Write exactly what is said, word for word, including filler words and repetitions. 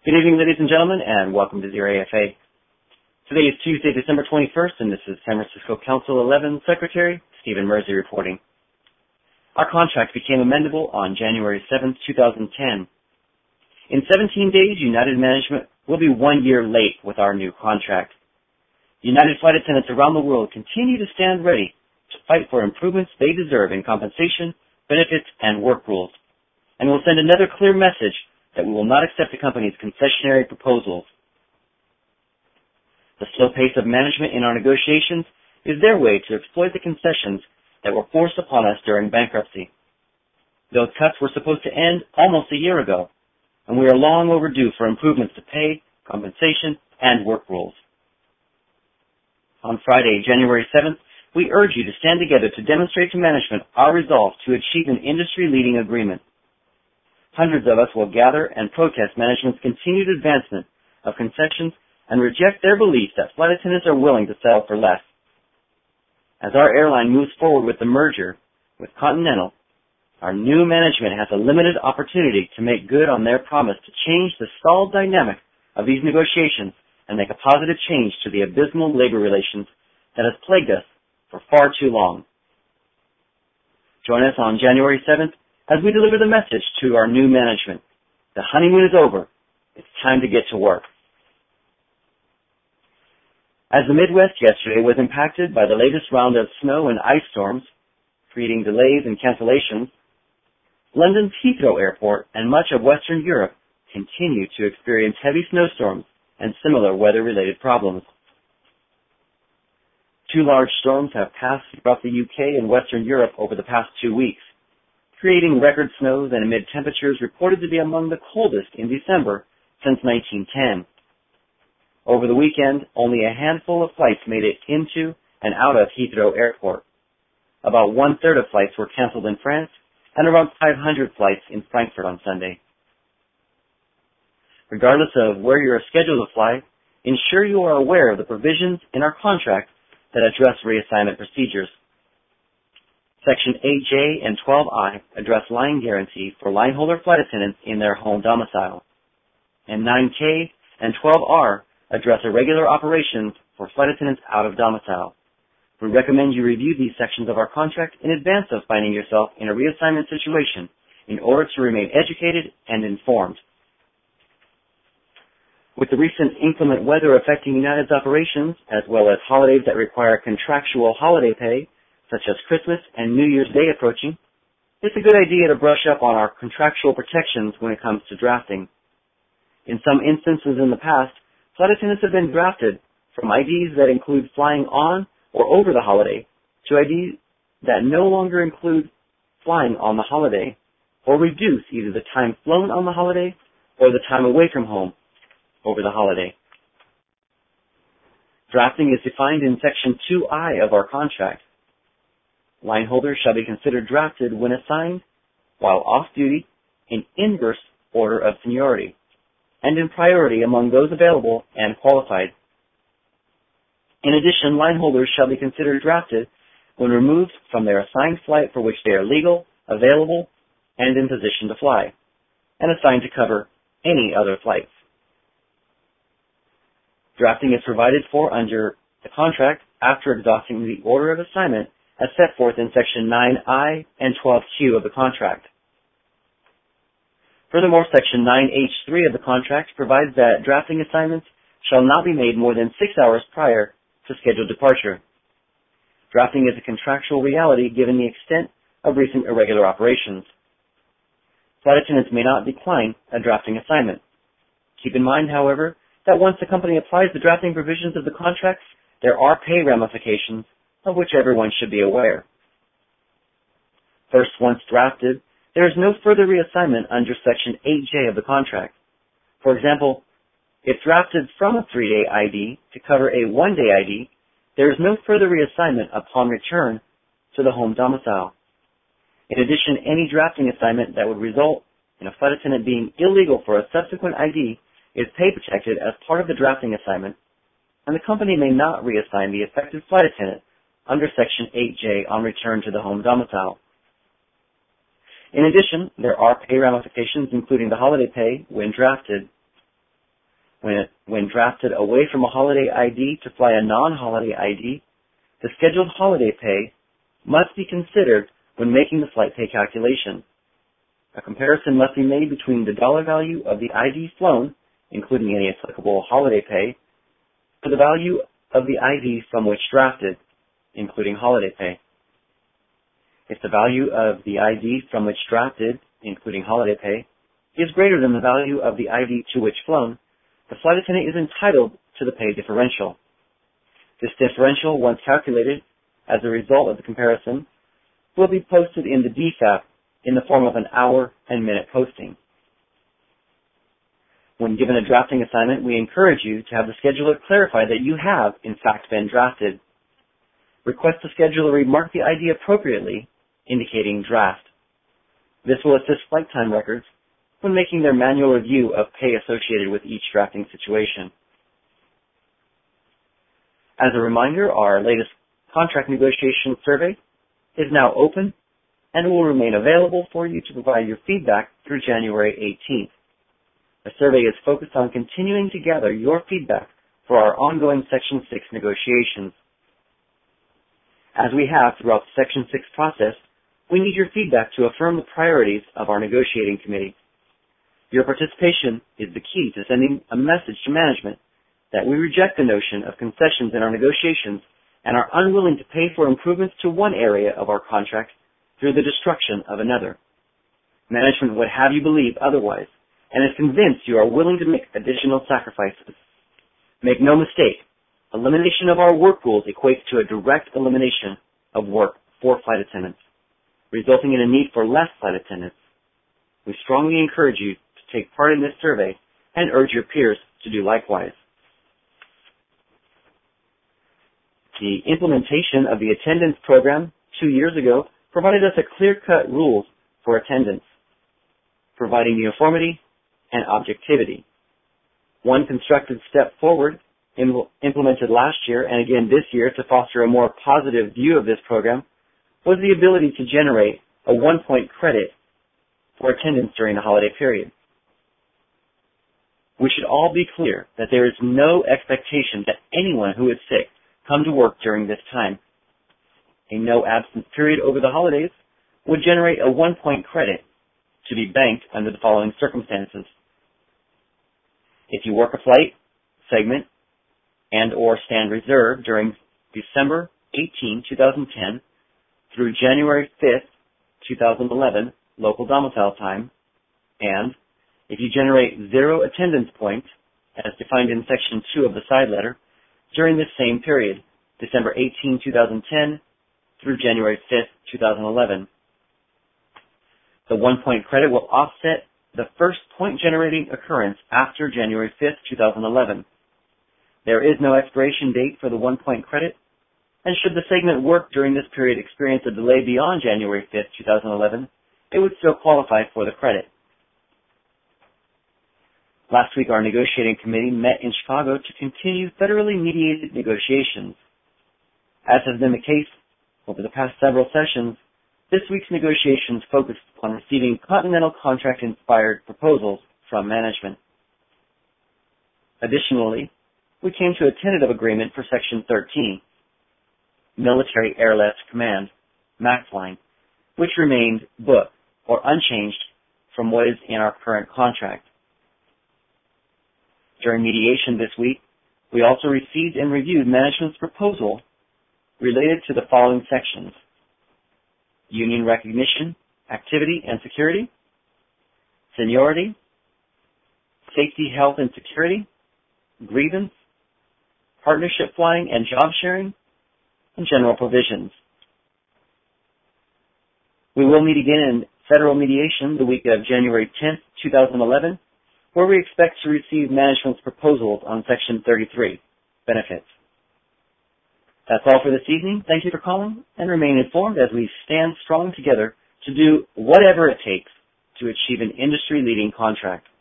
Good evening, ladies and gentlemen, and welcome to Zero A F A. Today is Tuesday, December twenty-first, and this is San Francisco Council eleven Secretary Stephen Mersey reporting. Our contract became amendable on January seventh, two thousand ten. In seventeen days, United Management will be one year late with our new contract. United flight attendants around the world continue to stand ready to fight for improvements they deserve in compensation, benefits, and work rules, and will send another clear message that we will not accept the company's concessionary proposals. The slow pace of management in our negotiations is their way to exploit the concessions that were forced upon us during bankruptcy. Those cuts were supposed to end almost a year ago, and we are long overdue for improvements to pay, compensation, and work rules. On Friday, January seventh, we urge you to stand together to demonstrate to management our resolve to achieve an industry-leading agreement. Hundreds of us will gather and protest management's continued advancement of concessions and reject their belief that flight attendants are willing to settle for less. As our airline moves forward with the merger with Continental, our new management has a limited opportunity to make good on their promise to change the stalled dynamic of these negotiations and make a positive change to the abysmal labor relations that has plagued us for far too long. Join us on January seventh as we deliver the message to our new management. The honeymoon is over. It's time to get to work. As the Midwest yesterday was impacted by the latest round of snow and ice storms, creating delays and cancellations, London's Heathrow Airport and much of Western Europe continue to experience heavy snowstorms and similar weather-related problems. Two large storms have passed throughout the U K and Western Europe over the past two weeks, creating record snows and amid temperatures reported to be among the coldest in December since nineteen ten. Over the weekend, only a handful of flights made it into and out of Heathrow Airport. About one-third of flights were canceled in France, and around five hundred flights in Frankfurt on Sunday. Regardless of where you are scheduled to fly, ensure you are aware of the provisions in our contract that address reassignment procedures. Section eight J and twelve I address line guarantee for lineholder flight attendants in their home domicile, and nine K and twelve R address irregular operations for flight attendants out of domicile. We recommend you review these sections of our contract in advance of finding yourself in a reassignment situation in order to remain educated and informed. With the recent inclement weather affecting United's operations, as well as holidays that require contractual holiday pay, such as Christmas and New Year's Day approaching, it's a good idea to brush up on our contractual protections when it comes to drafting. In some instances in the past, flight attendants have been drafted from I Ds that include flying on or over the holiday to I Ds that no longer include flying on the holiday or reduce either the time flown on the holiday or the time away from home over the holiday. Drafting is defined in Section two I of our contract. Line holders shall be considered drafted when assigned, while off-duty, in inverse order of seniority, and in priority among those available and qualified. In addition, line holders shall be considered drafted when removed from their assigned flight for which they are legal, available, and in position to fly, and assigned to cover any other flights. Drafting is provided for under the contract after exhausting the order of assignment as set forth in Section nine I and twelve Q of the contract. Furthermore, Section nine H three of the contract provides that drafting assignments shall not be made more than six hours prior to scheduled departure. Drafting is a contractual reality given the extent of recent irregular operations. Flight attendants may not decline a drafting assignment. Keep in mind, however, that once the company applies the drafting provisions of the contracts, there are pay ramifications of which everyone should be aware. First, once drafted, there is no further reassignment under Section eight J of the contract. For example, if drafted from a three-day I D to cover a one-day I D, there is no further reassignment upon return to the home domicile. In addition, any drafting assignment that would result in a flight attendant being illegal for a subsequent I D is pay protected as part of the drafting assignment, and the company may not reassign the affected flight attendant under Section eight J on return to the home domicile. In addition, there are pay ramifications, including the holiday pay, when drafted. When, when drafted away from a holiday I D to fly a non-holiday I D, the scheduled holiday pay must be considered when making the flight pay calculation. A comparison must be made between the dollar value of the I D flown, including any applicable holiday pay, to the value of the I D from which drafted, including holiday pay. If the value of the I D from which drafted, including holiday pay, is greater than the value of the I D to which flown, the flight attendant is entitled to the pay differential. This differential, once calculated as a result of the comparison, will be posted in the D F A P in the form of an hour and minute posting. When given a drafting assignment, we encourage you to have the scheduler clarify that you have, in fact, been drafted. Request the scheduler remark the I D appropriately, indicating draft. This will assist flight time records when making their manual review of pay associated with each drafting situation. As a reminder, our latest contract negotiation survey is now open and will remain available for you to provide your feedback through January eighteenth. The survey is focused on continuing to gather your feedback for our ongoing Section six negotiations. As we have throughout the Section six process, we need your feedback to affirm the priorities of our negotiating committee. Your participation is the key to sending a message to management that we reject the notion of concessions in our negotiations and are unwilling to pay for improvements to one area of our contract through the destruction of another. Management would have you believe otherwise and is convinced you are willing to make additional sacrifices. Make no mistake, elimination of our work rules equates to a direct elimination of work for flight attendants, resulting in a need for less flight attendants. We strongly encourage you to take part in this survey and urge your peers to do likewise. The implementation of the attendance program two years ago provided us a clear-cut rules for attendance, providing uniformity and objectivity. One constructive step forward im- implemented last year and again this year to foster a more positive view of this program was the ability to generate a one-point credit for attendance during the holiday period. We should all be clear that there is no expectation that anyone who is sick come to work during this time. A no absence period over the holidays would generate a one-point credit to be banked under the following circumstances. If you work a flight, segment, and or stand reserve during December eighteenth, twenty ten through January fifth, twenty eleven, local domicile time, and if you generate zero attendance points, as defined in Section two of the side letter, during this same period, December eighteenth, twenty ten through January fifth, twenty eleven. The one-point credit will offset the first point-generating occurrence after January fifth, twenty eleven. There is no expiration date for the one-point credit, and should the segment work during this period experience a delay beyond January fifth, twenty eleven, it would still qualify for the credit. Last week, our negotiating committee met in Chicago to continue federally mediated negotiations. As has been the case over the past several sessions, this week's negotiations focused on receiving Continental contract-inspired proposals from management. Additionally, we came to a tentative agreement for Section thirteen, Military Airlift Command, MAXline, which remained booked or unchanged from what is in our current contract. During mediation this week, we also received and reviewed management's proposal related to the following sections: union recognition, activity and security, seniority, safety, health and security, grievance, partnership flying and job sharing, and general provisions. We will meet again in federal mediation the week of January tenth, twenty eleven, where we expect to receive management's proposals on Section thirty-three, benefits. That's all for this evening. Thank you for calling, and remain informed as we stand strong together to do whatever it takes to achieve an industry-leading contract.